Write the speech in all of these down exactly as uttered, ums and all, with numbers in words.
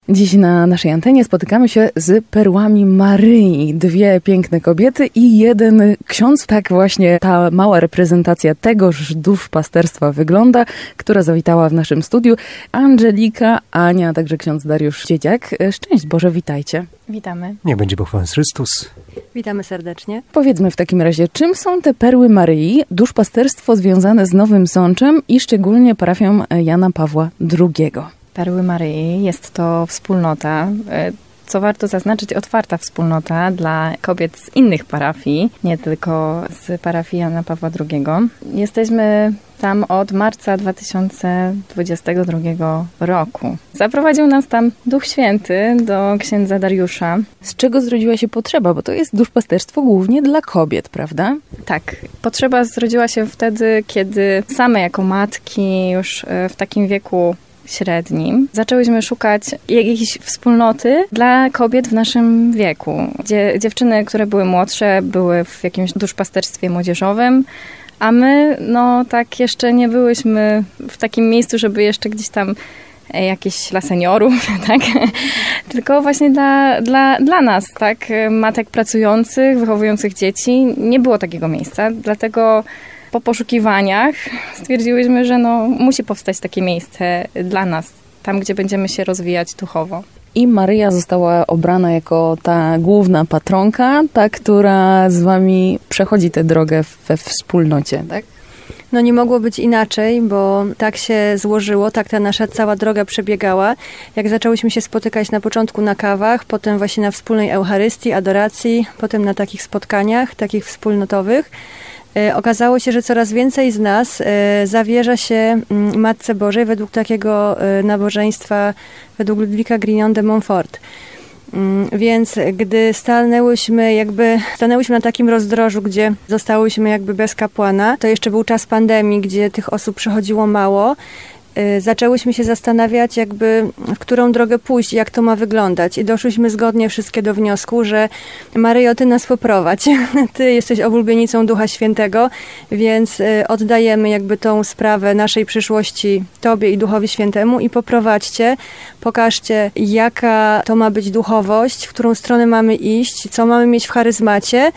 Dziś na naszej antenie spotykamy się z perłami Maryi. Dwie piękne kobiety i jeden ksiądz. Tak właśnie ta mała reprezentacja tegoż duszpasterstwa wygląda, która zawitała w naszym studiu. Angelika, Ania, a także ksiądz Dariusz Dziedziak. Szczęść Boże, witajcie. Witamy. Niech będzie pochwalony Chrystus. Witamy serdecznie. Powiedzmy w takim razie, czym są te perły Maryi, duszpasterstwo związane z Nowym Sączem i szczególnie parafią Jana Pawła drugiego? Perły Maryi jest to wspólnota, co warto zaznaczyć, otwarta wspólnota dla kobiet z innych parafii, nie tylko z parafii Jana Pawła drugiego. Jesteśmy tam od marca dwa tysiące dwudziestego drugiego roku. Zaprowadził nas tam Duch Święty do księdza Dariusza. Z czego zrodziła się potrzeba? Bo to jest duszpasterstwo głównie dla kobiet, prawda? Tak. Potrzeba zrodziła się wtedy, kiedy same jako matki już w takim wieku średnim zaczęłyśmy szukać jakiejś wspólnoty dla kobiet w naszym wieku. Gdzie dziewczyny, które były młodsze, były w jakimś duszpasterstwie młodzieżowym, a my, no tak jeszcze nie byłyśmy w takim miejscu, żeby jeszcze gdzieś tam jakieś dla seniorów, tak? Tylko właśnie dla, dla, dla nas, tak? Matek pracujących, wychowujących dzieci. Nie było takiego miejsca, dlatego po poszukiwaniach stwierdziłyśmy, że no, musi powstać takie miejsce dla nas, tam gdzie będziemy się rozwijać duchowo. I Maryja została obrana jako ta główna patronka, ta, która z wami przechodzi tę drogę we wspólnocie, tak? No nie mogło być inaczej, bo tak się złożyło, tak ta nasza cała droga przebiegała. Jak zaczęłyśmy się spotykać na początku na kawach, potem właśnie na wspólnej Eucharystii, adoracji, potem na takich spotkaniach, takich wspólnotowych, e, okazało się, że coraz więcej z nas e, zawierza się m, Matce Bożej według takiego e, nabożeństwa, według Ludwika Grignon de Montfort. Więc gdy stanęłyśmy jakby, stanęłyśmy na takim rozdrożu, gdzie zostałyśmy jakby bez kapłana, to jeszcze był czas pandemii, gdzie tych osób przychodziło mało, zaczęłyśmy się zastanawiać jakby, w którą drogę pójść, jak to ma wyglądać. I doszłyśmy zgodnie wszystkie do wniosku, że Maryjo, Ty nas poprowadź. Ty jesteś obłubienicą Ducha Świętego, więc oddajemy jakby tą sprawę naszej przyszłości Tobie i Duchowi Świętemu i poprowadźcie, pokażcie, jaka to ma być duchowość, w którą stronę mamy iść, co mamy mieć w charyzmacie.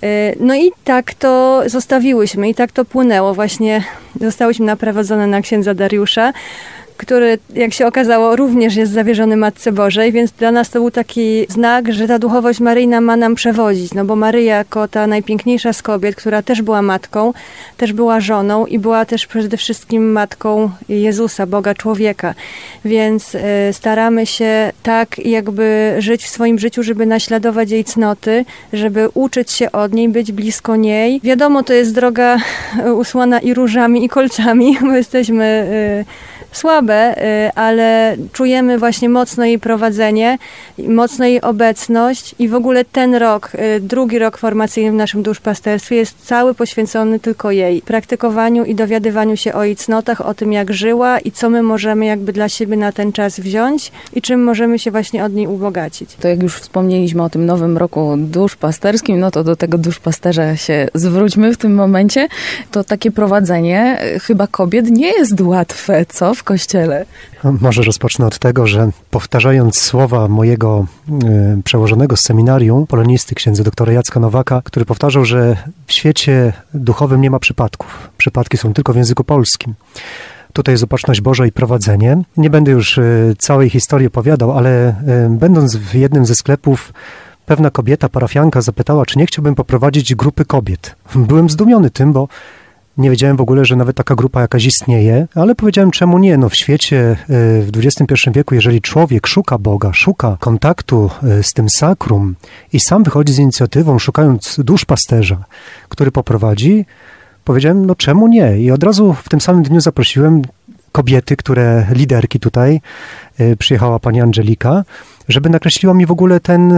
No i tak to zostawiłyśmy i tak to płynęło. Właśnie zostałyśmy naprowadzone na księdza Dariusza, który, jak się okazało, również jest zawierzony Matce Bożej, więc dla nas to był taki znak, że ta duchowość maryjna ma nam przewodzić, no bo Maryja jako ta najpiękniejsza z kobiet, która też była matką, też była żoną i była też przede wszystkim matką Jezusa, Boga człowieka, więc y, staramy się tak jakby żyć w swoim życiu, żeby naśladować jej cnoty, żeby uczyć się od niej, być blisko niej. Wiadomo, to jest droga usłana i różami, i kolcami, bo jesteśmy y, słabe, ale czujemy właśnie mocno jej prowadzenie, mocno jej obecność i w ogóle ten rok, drugi rok formacyjny w naszym duszpasterstwie jest cały poświęcony tylko jej praktykowaniu i dowiadywaniu się o jej cnotach, o tym jak żyła i co my możemy jakby dla siebie na ten czas wziąć i czym możemy się właśnie od niej ubogacić. To jak już wspomnieliśmy o tym nowym roku duszpasterskim, no to do tego duszpasterza się zwróćmy w tym momencie. To takie prowadzenie chyba kobiet nie jest łatwe, co? W kościele. Może rozpocznę od tego, że powtarzając słowa mojego y, przełożonego z seminarium, polonisty księdza doktora Jacka Nowaka, który powtarzał, że w świecie duchowym nie ma przypadków. Przypadki są tylko w języku polskim. Tutaj jest opatrzność Boża i prowadzenie. Nie będę już y, całej historii opowiadał, ale y, będąc w jednym ze sklepów, pewna kobieta, parafianka zapytała, czy nie chciałbym poprowadzić grupy kobiet. Byłem zdumiony tym, bo nie wiedziałem w ogóle, że nawet taka grupa jakaś istnieje, ale powiedziałem, czemu nie? No w świecie w dwudziestym pierwszym wieku, jeżeli człowiek szuka Boga, szuka kontaktu z tym sakrum i sam wychodzi z inicjatywą, szukając duszpasterza, który poprowadzi, powiedziałem, no czemu nie? I od razu w tym samym dniu zaprosiłem kobiety, które, liderki tutaj, przyjechała pani Angelika, żeby nakreśliła mi w ogóle ten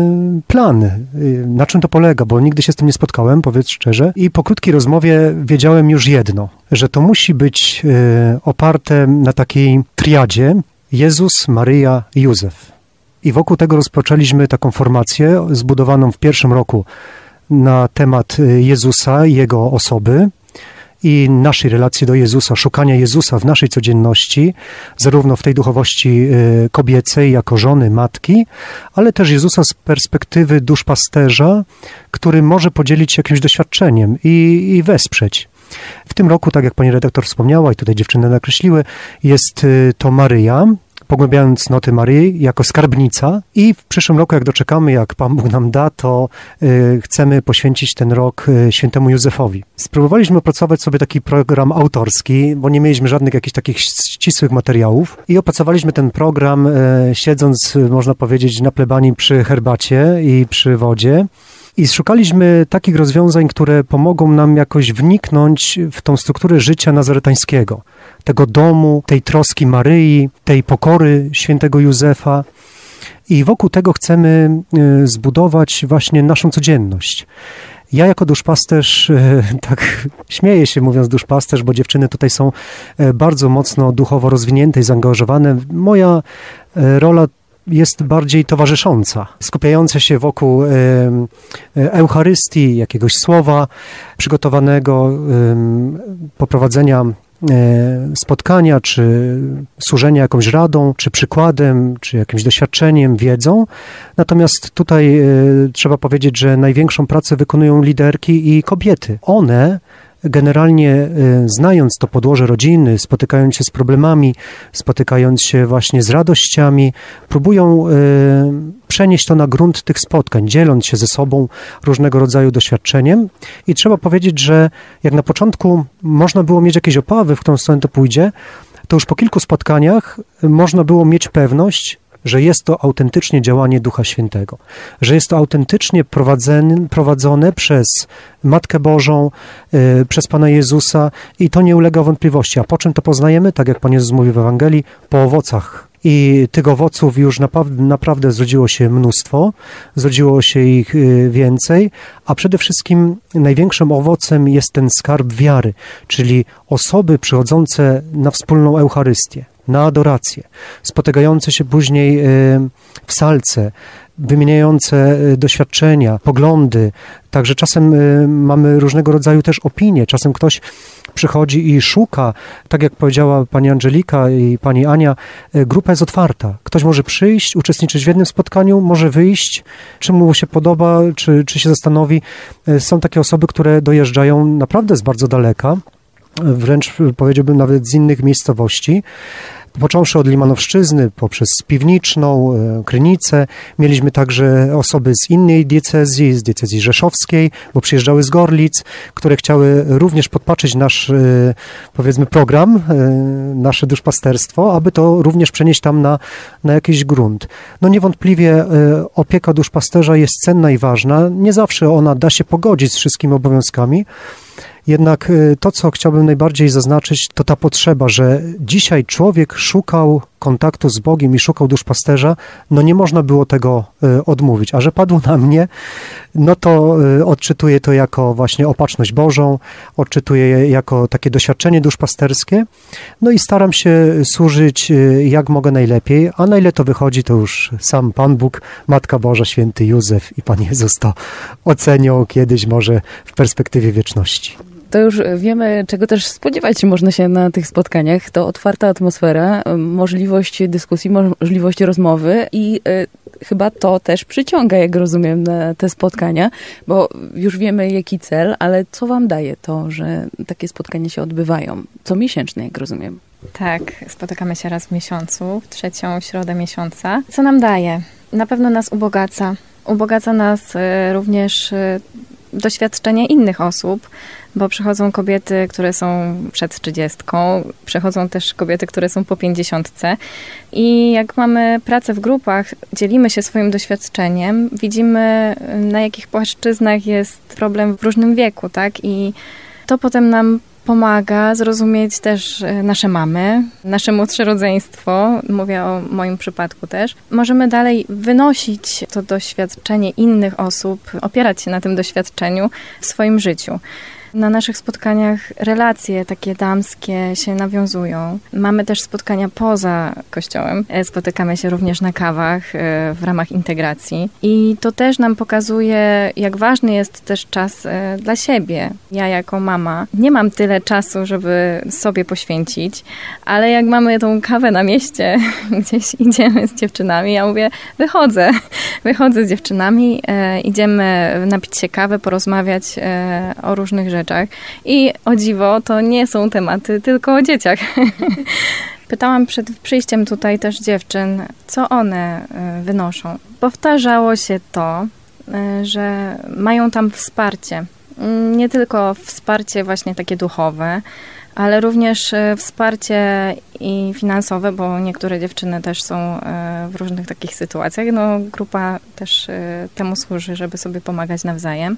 plan, na czym to polega, bo nigdy się z tym nie spotkałem, powiedz szczerze. I po krótkiej rozmowie wiedziałem już jedno, że to musi być oparte na takiej triadzie Jezus, Maryja i Józef. I wokół tego rozpoczęliśmy taką formację zbudowaną w pierwszym roku na temat Jezusa i Jego osoby. i naszej relacji do Jezusa, szukania Jezusa w naszej codzienności, zarówno w tej duchowości kobiecej, jako żony, matki, ale też Jezusa z perspektywy duszpasterza, który może podzielić się jakimś doświadczeniem i, i wesprzeć. W tym roku, tak jak pani redaktor wspomniała i tutaj dziewczyny nakreśliły, jest to Maryja, pogłębiając noty Maryi jako skarbnica i w przyszłym roku, jak doczekamy, jak Pan Bóg nam da, to y, chcemy poświęcić ten rok y, świętemu Józefowi. Spróbowaliśmy opracować sobie taki program autorski, bo nie mieliśmy żadnych jakichś takich ścisłych materiałów i opracowaliśmy ten program y, siedząc, y, można powiedzieć, na plebanii przy herbacie i przy wodzie. I szukaliśmy takich rozwiązań, które pomogą nam jakoś wniknąć w tą strukturę życia nazaretańskiego. Tego domu, tej troski Maryi, tej pokory świętego Józefa. I wokół tego chcemy zbudować właśnie naszą codzienność. Ja jako duszpasterz, tak śmieję się mówiąc duszpasterz, bo dziewczyny tutaj są bardzo mocno duchowo rozwinięte i zaangażowane. Moja rola jest bardziej towarzysząca, skupiająca się wokół e, Eucharystii, jakiegoś słowa przygotowanego, e, poprowadzenia e, spotkania, czy służenia jakąś radą, czy przykładem, czy jakimś doświadczeniem, wiedzą. Natomiast tutaj e, trzeba powiedzieć, że największą pracę wykonują liderki i kobiety. One generalnie znając to podłoże rodziny, spotykając się z problemami, spotykając się właśnie z radościami, próbują przenieść to na grunt tych spotkań, dzieląc się ze sobą różnego rodzaju doświadczeniem. I trzeba powiedzieć, że jak na początku można było mieć jakieś obawy, w którą stronę to pójdzie, to już po kilku spotkaniach można było mieć pewność, że jest to autentycznie działanie Ducha Świętego, że jest to autentycznie prowadzone, prowadzone przez Matkę Bożą, y, przez Pana Jezusa i to nie ulega wątpliwości. A po czym to poznajemy? Tak jak Pan Jezus mówi w Ewangelii, po owocach. I tych owoców już naprawdę, naprawdę zrodziło się mnóstwo, zrodziło się ich więcej, a przede wszystkim największym owocem jest ten skarb wiary, czyli osoby przychodzące na wspólną Eucharystię, na adorację, spotykające się później w salce, wymieniające doświadczenia, poglądy. Także czasem mamy różnego rodzaju też opinie. Czasem ktoś przychodzi i szuka, tak jak powiedziała pani Angelika i pani Ania, grupa jest otwarta. Ktoś może przyjść, uczestniczyć w jednym spotkaniu, może wyjść, czy mu się podoba, czy, czy się zastanowi. Są takie osoby, które dojeżdżają naprawdę z bardzo daleka, wręcz powiedziałbym nawet z innych miejscowości. Począwszy od Limanowszczyzny, poprzez Piwniczną, Krynicę. Mieliśmy także osoby z innej diecezji, z diecezji rzeszowskiej, bo przyjeżdżały z Gorlic, które chciały również podpatrzeć nasz, powiedzmy, program, nasze duszpasterstwo, aby to również przenieść tam na, na jakiś grunt. No niewątpliwie opieka duszpasterza jest cenna i ważna. Nie zawsze ona da się pogodzić z wszystkimi obowiązkami. Jednak to, co chciałbym najbardziej zaznaczyć, to ta potrzeba, że dzisiaj człowiek szukał kontaktu z Bogiem i szukał duszpasterza, no nie można było tego odmówić. A że padło na mnie, no to odczytuję to jako właśnie opatrzność Bożą, odczytuję je jako takie doświadczenie duszpasterskie, no i staram się służyć jak mogę najlepiej, a na ile to wychodzi, to już sam Pan Bóg, Matka Boża, Święty Józef i Pan Jezus to ocenią kiedyś może w perspektywie wieczności. To już wiemy, czego też spodziewać można się na tych spotkaniach. To otwarta atmosfera, możliwość dyskusji, możliwość rozmowy i y, chyba to też przyciąga, jak rozumiem, na te spotkania, bo już wiemy, jaki cel, ale co wam daje to, że takie spotkania się odbywają? Co miesięczne, jak rozumiem. Tak, spotykamy się raz w miesiącu, w trzecią środę miesiąca. Co nam daje? Na pewno nas ubogaca. Ubogaca nas y, również y, doświadczenie innych osób, bo przychodzą kobiety, które są przed trzydziestką, przychodzą też kobiety, które są po pięćdziesiątce i jak mamy pracę w grupach, dzielimy się swoim doświadczeniem, widzimy, na jakich płaszczyznach jest problem w różnym wieku, tak? I to potem nam pomaga zrozumieć też nasze mamy, nasze młodsze rodzeństwo, mówię o moim przypadku też. Możemy dalej wynosić to doświadczenie innych osób, opierać się na tym doświadczeniu w swoim życiu. Na naszych spotkaniach relacje takie damskie się nawiązują. Mamy też spotkania poza kościołem. Spotykamy się również na kawach w ramach integracji. I to też nam pokazuje, jak ważny jest też czas dla siebie. Ja jako mama nie mam tyle czasu, żeby sobie poświęcić, ale jak mamy tą kawę na mieście, gdzieś idziemy z dziewczynami, ja mówię, wychodzę. Wychodzę z dziewczynami, e, idziemy napić się kawy, porozmawiać e, o różnych rzeczach. I o dziwo, to nie są tematy tylko o dzieciach. Pytałam przed przyjściem tutaj też dziewczyn, co one e, wynoszą. Powtarzało się to, e, że mają tam wsparcie. Nie tylko wsparcie właśnie takie duchowe, ale również wsparcie i finansowe, bo niektóre dziewczyny też są w różnych takich sytuacjach. No, grupa też temu służy, żeby sobie pomagać nawzajem.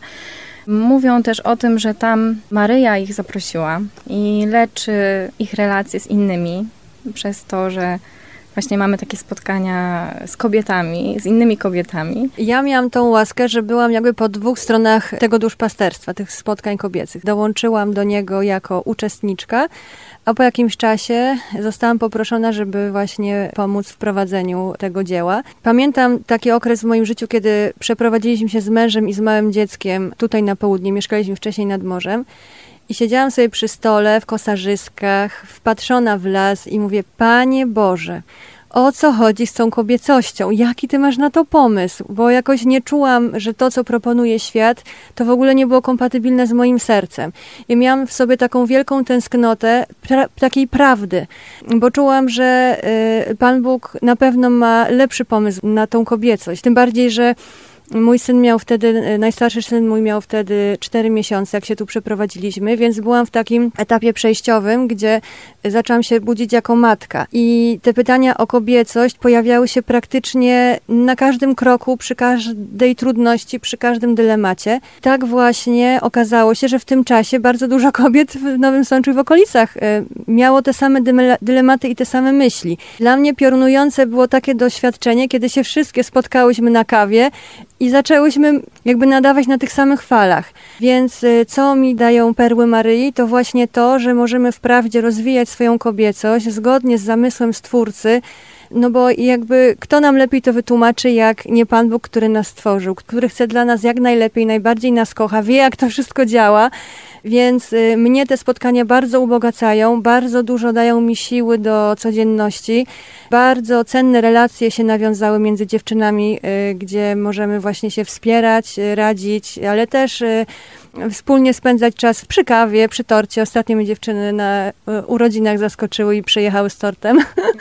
Mówią też o tym, że tam Maryja ich zaprosiła i leczy ich relacje z innymi przez to, że właśnie mamy takie spotkania z kobietami, z innymi kobietami. Ja miałam tą łaskę, że byłam jakby po dwóch stronach tego duszpasterstwa, tych spotkań kobiecych. Dołączyłam do niego jako uczestniczka, a po jakimś czasie zostałam poproszona, żeby właśnie pomóc w prowadzeniu tego dzieła. Pamiętam taki okres w moim życiu, kiedy przeprowadziliśmy się z mężem i z małym dzieckiem tutaj na południe, mieszkaliśmy wcześniej nad morzem. I siedziałam sobie przy stole w kosarzyskach, wpatrzona w las i mówię, Panie Boże, o co chodzi z tą kobiecością? Jaki Ty masz na to pomysł? Bo jakoś nie czułam, że to, co proponuje świat, to w ogóle nie było kompatybilne z moim sercem. I miałam w sobie taką wielką tęsknotę pra- takiej prawdy, bo czułam, że y, Pan Bóg na pewno ma lepszy pomysł na tą kobiecość. Tym bardziej, że mój syn miał wtedy, najstarszy syn mój miał wtedy cztery miesiące, jak się tu przeprowadziliśmy, więc byłam w takim etapie przejściowym, gdzie zaczęłam się budzić jako matka. I te pytania o kobiecość pojawiały się praktycznie na każdym kroku, przy każdej trudności, przy każdym dylemacie. Tak właśnie okazało się, że w tym czasie bardzo dużo kobiet w Nowym Sączu i w okolicach miało te same dylematy i te same myśli. Dla mnie piorunujące było takie doświadczenie, kiedy się wszystkie spotkałyśmy na kawie i zaczęłyśmy jakby nadawać na tych samych falach. Więc co mi dają perły Maryi, to właśnie to, że możemy wprawdzie rozwijać swoją kobiecość zgodnie z zamysłem Stwórcy, no bo jakby kto nam lepiej to wytłumaczy, jak nie Pan Bóg, który nas stworzył, który chce dla nas jak najlepiej, najbardziej nas kocha, wie jak to wszystko działa. Więc y, mnie te spotkania bardzo ubogacają, bardzo dużo dają mi siły do codzienności. Bardzo cenne relacje się nawiązały między dziewczynami, y, gdzie możemy właśnie się wspierać, y, radzić, ale też y, wspólnie spędzać czas przy kawie, przy torcie. Ostatnio mnie dziewczyny na y, urodzinach zaskoczyły i przyjechały z tortem.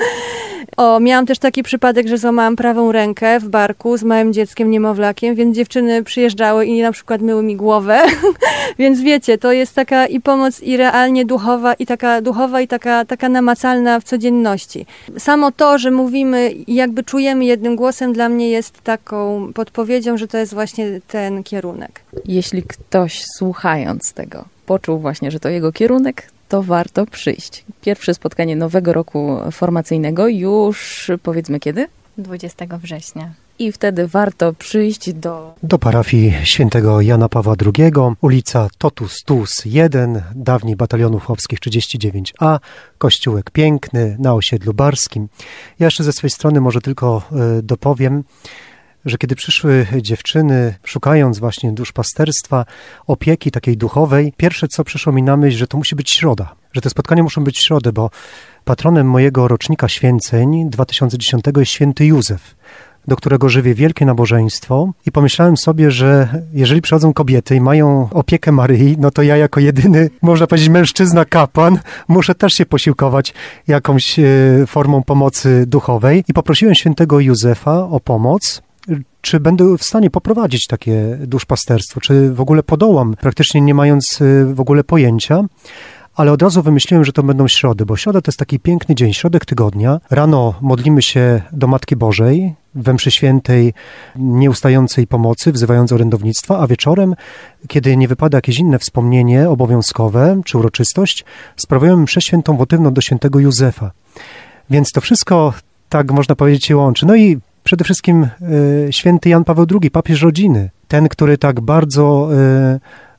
O, miałam też taki przypadek, że złamałam prawą rękę w barku z małym dzieckiem, niemowlakiem, więc dziewczyny przyjeżdżały i na przykład myły mi głowę. Więc wiecie, to jest taka i pomoc i realnie duchowa, i taka duchowa, i taka, taka namacalna w codzienności. Samo to, że mówimy i jakby czujemy jednym głosem, dla mnie jest taką podpowiedzią, że to jest właśnie ten kierunek. Jeśli ktoś słuchając tego poczuł właśnie, że to jego kierunek, to warto przyjść. Pierwsze spotkanie nowego roku formacyjnego już powiedzmy kiedy? dwudziestego września. I wtedy warto przyjść do... Do parafii świętego Jana Pawła drugiego, ulica Totus Tuus jeden, dawniej Batalionów Chłopskich trzydzieści dziewięć A, kościółek piękny na osiedlu barskim. Ja jeszcze ze swojej strony może tylko y, dopowiem, że kiedy przyszły dziewczyny, szukając właśnie duszpasterstwa, opieki takiej duchowej, pierwsze co przyszło mi na myśl, że to musi być środa, że te spotkania muszą być w środę, bo patronem mojego rocznika święceń dwa tysiące dziesiątego jest święty Józef, do którego żywię wielkie nabożeństwo i pomyślałem sobie, że jeżeli przychodzą kobiety i mają opiekę Maryi, no to ja jako jedyny, można powiedzieć, mężczyzna kapłan, muszę też się posiłkować jakąś formą pomocy duchowej i poprosiłem świętego Józefa o pomoc. Czy będę w stanie poprowadzić takie duszpasterstwo, czy w ogóle podołam, praktycznie nie mając w ogóle pojęcia. Ale od razu wymyśliłem, że to będą środy, bo środa to jest taki piękny dzień, środek tygodnia. Rano modlimy się do Matki Bożej, we mszy świętej nieustającej pomocy, wzywając orędownictwa, a wieczorem, kiedy nie wypada jakieś inne wspomnienie obowiązkowe czy uroczystość, sprawujemy mszę świętą wotywną do świętego Józefa. Więc to wszystko, tak można powiedzieć, się łączy. No i przede wszystkim y, święty Jan Paweł drugi, papież rodziny. Ten, który tak bardzo... Y,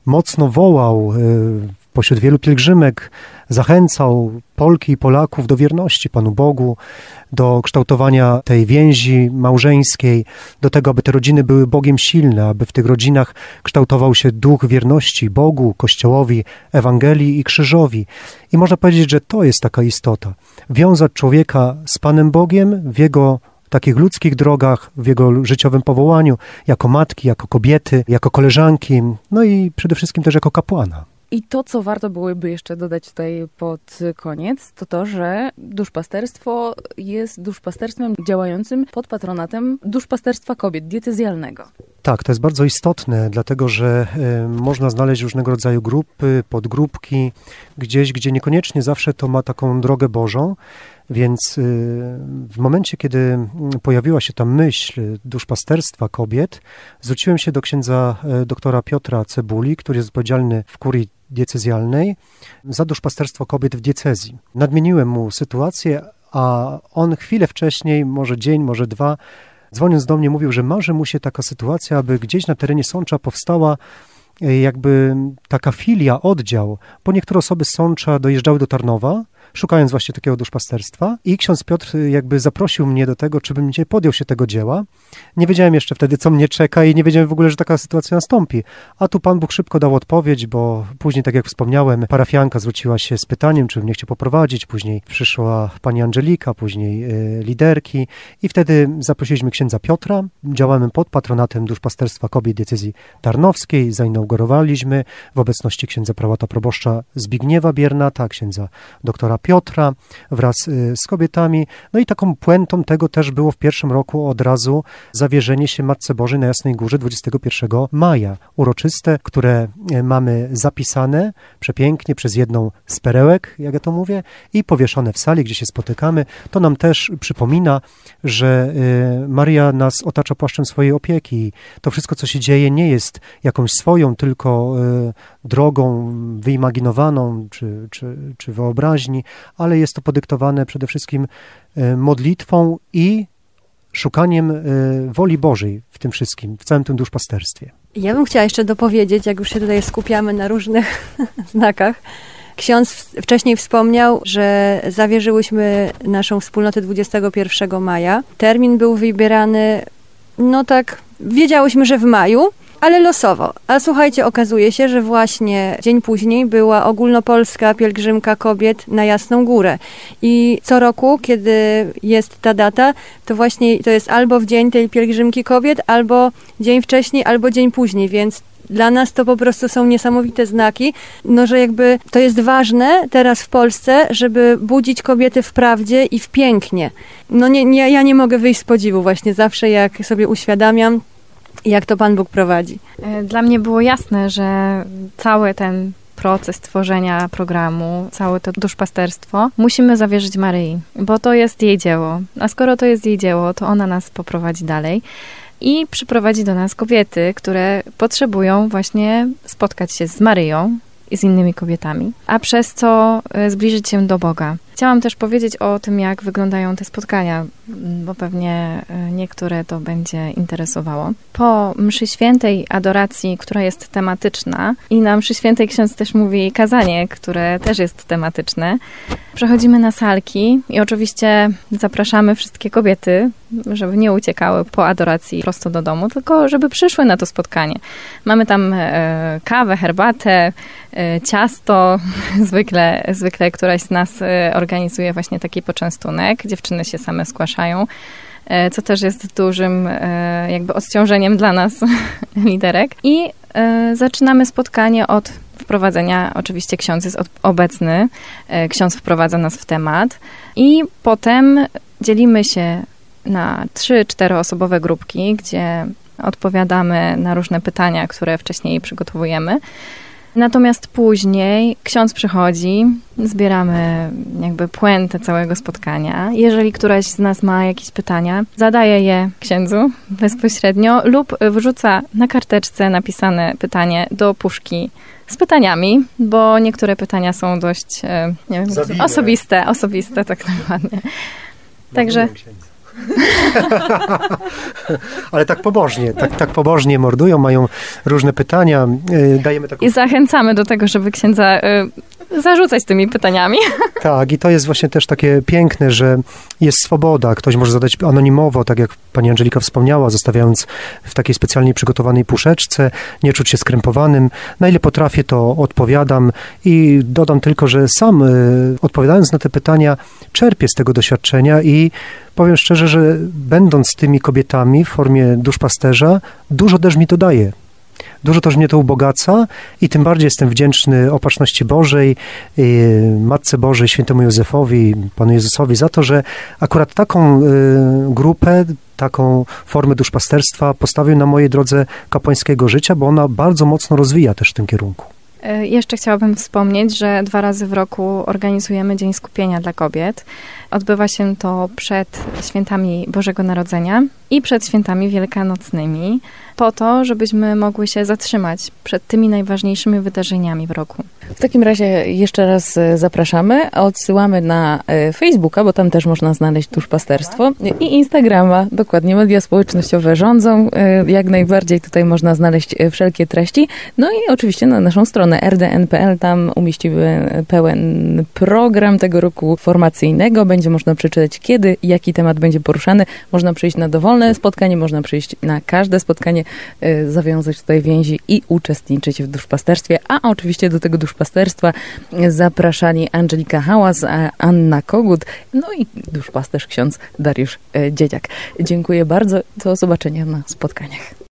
mocno wołał pośród wielu pielgrzymek, zachęcał Polki i Polaków do wierności Panu Bogu, do kształtowania tej więzi małżeńskiej, do tego, aby te rodziny były Bogiem silne, aby w tych rodzinach kształtował się duch wierności Bogu, Kościołowi, Ewangelii i krzyżowi. I można powiedzieć, że to jest taka istota. Wiązać człowieka z Panem Bogiem w jego takich ludzkich drogach, w jego życiowym powołaniu, jako matki, jako kobiety, jako koleżanki, no i przede wszystkim też jako kapłana. I to, co warto byłoby jeszcze dodać tutaj pod koniec, to to, że duszpasterstwo jest duszpasterstwem działającym pod patronatem duszpasterstwa kobiet, diecezjalnego. Tak, to jest bardzo istotne, dlatego że y, można znaleźć różnego rodzaju grupy, podgrupki, gdzieś, gdzie niekoniecznie zawsze to ma taką drogę Bożą, więc y, w momencie, kiedy pojawiła się ta myśl duszpasterstwa kobiet, zwróciłem się do księdza y, doktora Piotra Cebuli, który jest odpowiedzialny w kurii diecezjalnej za duszpasterstwo kobiet w diecezji. Nadmieniłem mu sytuację, a on chwilę wcześniej, może dzień, może dwa, dzwoniąc do mnie, mówił, że marzy mu się taka sytuacja, aby gdzieś na terenie Sącza powstała jakby taka filia, oddział, bo niektóre osoby z Sącza dojeżdżały do Tarnowa, szukając właśnie takiego duszpasterstwa i ksiądz Piotr jakby zaprosił mnie do tego, czy bym nie podjął się tego dzieła. Nie wiedziałem jeszcze wtedy, co mnie czeka i nie wiedziałem w ogóle, że taka sytuacja nastąpi. A tu Pan Bóg szybko dał odpowiedź, bo później, tak jak wspomniałem, parafianka zwróciła się z pytaniem, czy mnie chciał poprowadzić, później przyszła pani Angelika, później y, liderki i wtedy zaprosiliśmy księdza Piotra. Działamy pod patronatem duszpasterstwa kobiet diecezji tarnowskiej, zainaugurowaliśmy w obecności księdza prałata proboszcza Zbigniewa Biernata, księdza doktora Piotra wraz z kobietami. No i taką puentą tego też było w pierwszym roku od razu zawierzenie się Matce Bożej na Jasnej Górze dwudziestego pierwszego maja. Uroczyste, które mamy zapisane przepięknie przez jedną z perełek, jak ja to mówię, i powieszone w sali, gdzie się spotykamy. To nam też przypomina, że Maryja nas otacza płaszczem swojej opieki. To wszystko, co się dzieje, nie jest jakąś swoją tylko drogą wyimaginowaną czy, czy, czy wyobraźni, ale jest to podyktowane przede wszystkim modlitwą i szukaniem woli Bożej w tym wszystkim, w całym tym duszpasterstwie. Ja bym chciała jeszcze dopowiedzieć, jak już się tutaj skupiamy na różnych znakach. Ksiądz wcześniej wspomniał, że zawierzyłyśmy naszą wspólnotę dwudziestego pierwszego maja. Termin był wybierany, no tak, wiedziałyśmy, że w maju, ale losowo. A słuchajcie, okazuje się, że właśnie dzień później była ogólnopolska pielgrzymka kobiet na Jasną Górę. I co roku, kiedy jest ta data, to właśnie to jest albo w dzień tej pielgrzymki kobiet, albo dzień wcześniej, albo dzień później, więc dla nas to po prostu są niesamowite znaki, no że jakby to jest ważne teraz w Polsce, żeby budzić kobiety w prawdzie i w pięknie. No nie, nie, ja nie mogę wyjść z podziwu właśnie zawsze, jak sobie uświadamiam, jak to Pan Bóg prowadzi. Dla mnie było jasne, że cały ten proces tworzenia programu, całe to duszpasterstwo musimy zawierzyć Maryi, bo to jest jej dzieło. A skoro to jest jej dzieło, to ona nas poprowadzi dalej i przyprowadzi do nas kobiety, które potrzebują właśnie spotkać się z Maryją i z innymi kobietami, a przez co zbliżyć się do Boga. Chciałam też powiedzieć o tym, jak wyglądają te spotkania, bo pewnie niektóre to będzie interesowało. Po mszy świętej adoracji, która jest tematyczna, i na mszy świętej ksiądz też mówi kazanie, które też jest tematyczne, przechodzimy na salki i oczywiście zapraszamy wszystkie kobiety, żeby nie uciekały po adoracji prosto do domu, tylko żeby przyszły na to spotkanie. Mamy tam e, kawę, herbatę, e, ciasto, zwykle, zwykle któraś z nas e, organizuje właśnie taki poczęstunek. Dziewczyny się same zgłaszają, e, co też jest dużym e, jakby odciążeniem dla nas liderek. I e, zaczynamy spotkanie od wprowadzenia. Oczywiście ksiądz jest obecny, e, ksiądz wprowadza nas w temat i potem dzielimy się na trzy, czteroosobowe grupki, gdzie odpowiadamy na różne pytania, które wcześniej przygotowujemy. Natomiast później ksiądz przychodzi, zbieramy jakby puentę całego spotkania. Jeżeli któraś z nas ma jakieś pytania, zadaje je księdzu bezpośrednio lub wrzuca na karteczce napisane pytanie do puszki z pytaniami, bo niektóre pytania są dość nie wiem, osobiste, osobiste, tak dokładnie. Także Ale tak pobożnie, tak, tak pobożnie mordują, mają różne pytania, dajemy taką... I zachęcamy do tego, żeby księdza y, zarzucać tymi pytaniami. Tak, i to jest właśnie też takie piękne, że jest swoboda. Ktoś może zadać anonimowo, tak jak pani Angelika wspomniała, zostawiając w takiej specjalnie przygotowanej puszeczce, nie czuć się skrępowanym. Na ile potrafię, to odpowiadam i dodam tylko, że sam y, odpowiadając na te pytania, czerpię z tego doświadczenia i powiem szczerze, że będąc z tymi kobietami w formie duszpasterza, dużo też mi to daje. Dużo też mnie to ubogaca i tym bardziej jestem wdzięczny Opatrzności Bożej, Matce Bożej, Świętemu Józefowi, Panu Jezusowi za to, że akurat taką grupę, taką formę duszpasterstwa postawił na mojej drodze kapłańskiego życia, bo ona bardzo mocno rozwija też w tym kierunku. Jeszcze chciałabym wspomnieć, że dwa razy w roku organizujemy Dzień Skupienia dla Kobiet. Odbywa się to przed świętami Bożego Narodzenia i przed świętami wielkanocnymi, po to, żebyśmy mogły się zatrzymać przed tymi najważniejszymi wydarzeniami w roku. W takim razie jeszcze raz zapraszamy, odsyłamy na Facebooka, bo tam też można znaleźć duszpasterstwo, i Instagrama, dokładnie, media społecznościowe rządzą, jak najbardziej tutaj można znaleźć wszelkie treści, no i oczywiście na naszą stronę r d n kropka p l, tam umieścimy pełen program tego roku formacyjnego, będzie można przeczytać, kiedy, jaki temat będzie poruszany, można przyjść na dowolne spotkanie, można przyjść na każde spotkanie, zawiązać tutaj więzi i uczestniczyć w duszpasterstwie, a oczywiście do tego duszpasterstwa zapraszali Angelika Hałas, Anna Kogut, no i duszpasterz ksiądz Dariusz Dziedziak. Dziękuję bardzo, do zobaczenia na spotkaniach.